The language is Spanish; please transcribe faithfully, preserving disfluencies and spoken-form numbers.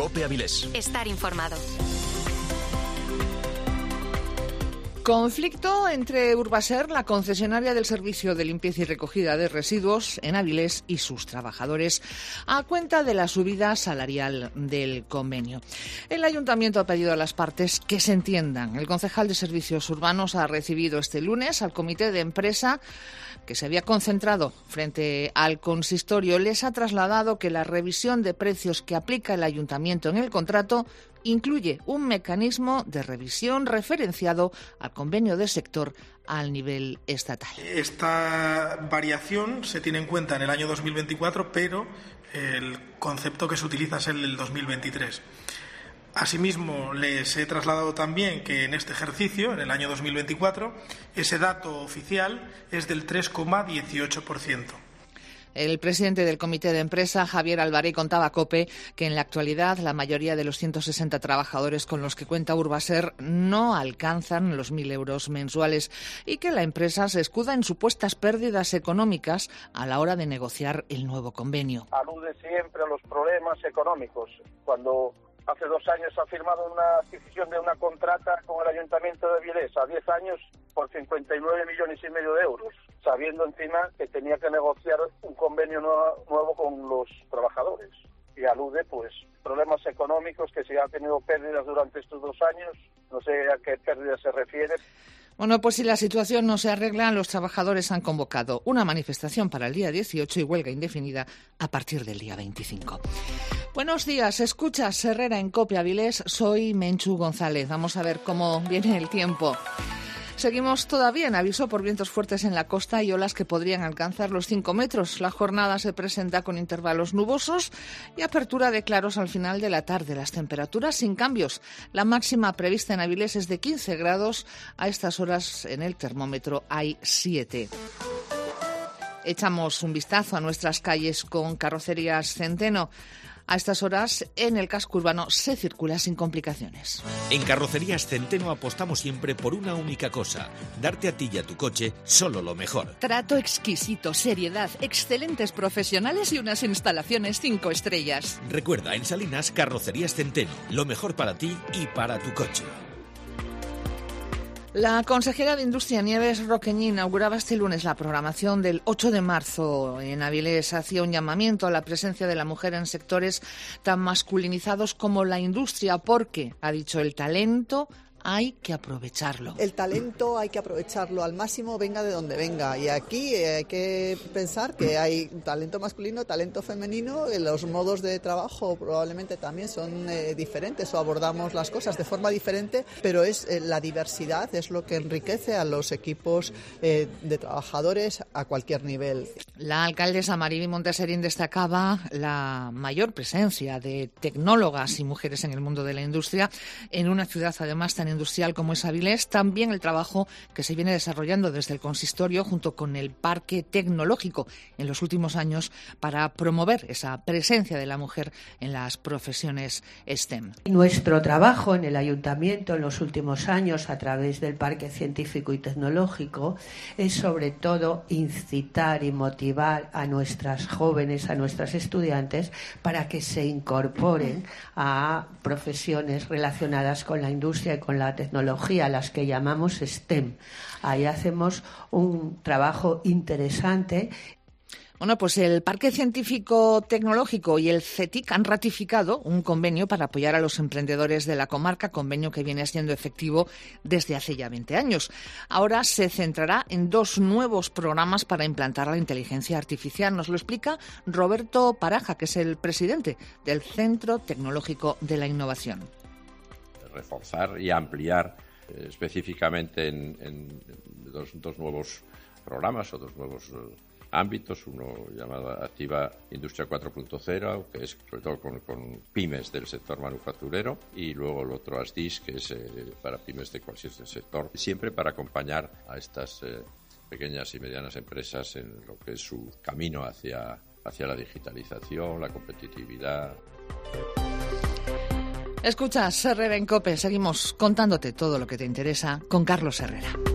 COPE Avilés. Estar informado. Conflicto entre Urbaser, la concesionaria del servicio de limpieza y recogida de residuos en Avilés, y sus trabajadores a cuenta de la subida salarial del convenio. El ayuntamiento ha pedido a las partes que se entiendan. El concejal de Servicios Urbanos ha recibido este lunes al comité de empresa que se había concentrado frente al consistorio. Les ha trasladado que la revisión de precios que aplica el ayuntamiento en el contrato incluye un mecanismo de revisión referenciado al convenio de sector al nivel estatal. Esta variación se tiene en cuenta en el año dos mil veinticuatro, pero el concepto que se utiliza es el del dos mil veintitrés. Asimismo, les he trasladado también que en este ejercicio, en el año dos mil veinticuatro, ese dato oficial es del tres coma dieciocho por ciento. El presidente del comité de empresa, Javier Alvaré, contaba a COPE que en la actualidad la mayoría de los ciento sesenta trabajadores con los que cuenta Urbaser no alcanzan los mil euros mensuales y que la empresa se escuda en supuestas pérdidas económicas a la hora de negociar el nuevo convenio. Alude siempre a los problemas económicos. Cuando hace dos años ha firmado una adquisición de una contrata con el Ayuntamiento de Avilés a diez años por cincuenta y nueve millones y medio de euros, sabiendo encima que tenía que negociar un convenio nuevo con los trabajadores. Y alude, pues, problemas económicos, que se han tenido pérdidas durante estos dos años, no sé a qué pérdidas se refiere. Bueno, pues si la situación no se arregla, los trabajadores han convocado una manifestación para el día dieciocho y huelga indefinida a partir del día veinticinco. Buenos días, escuchas Herrera en COPE Avilés, soy Menchu González. Vamos a ver cómo viene el tiempo. Seguimos todavía en aviso por vientos fuertes en la costa y olas que podrían alcanzar los cinco metros. La jornada se presenta con intervalos nubosos y apertura de claros al final de la tarde. Las temperaturas sin cambios. La máxima prevista en Avilés es de quince grados. A estas horas en el termómetro hay siete. Echamos un vistazo a nuestras calles con Carrocerías Centeno. A estas horas, en el casco urbano se circula sin complicaciones. En Carrocerías Centeno apostamos siempre por una única cosa: darte a ti y a tu coche solo lo mejor. Trato exquisito, seriedad, excelentes profesionales y unas instalaciones cinco estrellas. Recuerda, en Salinas, Carrocerías Centeno, lo mejor para ti y para tu coche. La consejera de Industria, Nieves Roqueñi, inauguraba este lunes la programación del ocho de marzo en Avilés. Hacía un llamamiento a la presencia de la mujer en sectores tan masculinizados como la industria, porque, ha dicho, el talento hay que aprovecharlo. El talento hay que aprovecharlo al máximo, venga de donde venga. Y aquí eh, hay que pensar que hay talento masculino, talento femenino. Los modos de trabajo probablemente también son eh, diferentes o abordamos las cosas de forma diferente, pero es eh, la diversidad es lo que enriquece a los equipos eh, de trabajadores a cualquier nivel. La alcaldesa Mariby Monteserín destacaba la mayor presencia de tecnólogas y mujeres en el mundo de la industria en una ciudad además tan industrial como es Avilés. También el trabajo que se viene desarrollando desde el consistorio junto con el Parque Tecnológico en los últimos años para promover esa presencia de la mujer en las profesiones STEM. Nuestro trabajo en el ayuntamiento en los últimos años a través del Parque Científico y Tecnológico es sobre todo incitar y motivar a nuestras jóvenes, a nuestras estudiantes para que se incorporen a profesiones relacionadas con la industria y con la la tecnología, las que llamamos STEM. Ahí hacemos un trabajo interesante. Bueno, pues el Parque Científico Tecnológico y el CETIC han ratificado un convenio para apoyar a los emprendedores de la comarca, convenio que viene siendo efectivo desde hace ya veinte años. Ahora se centrará en dos nuevos programas para implantar la inteligencia artificial. Nos lo explica Roberto Paraja, que es el presidente del Centro Tecnológico de la Innovación. Reforzar y ampliar eh, específicamente en, en dos, dos nuevos programas o dos nuevos eh, ámbitos, uno llamado Activa Industria cuatro punto cero, que es sobre todo con, con pymes del sector manufacturero, y luego el otro A S D I S, que es eh, para pymes de cualquier sector, siempre para acompañar a estas eh, pequeñas y medianas empresas en lo que es su camino hacia, hacia la digitalización, la competitividad. Escuchas Herrera en COPE. Seguimos contándote todo lo que te interesa con Carlos Herrera.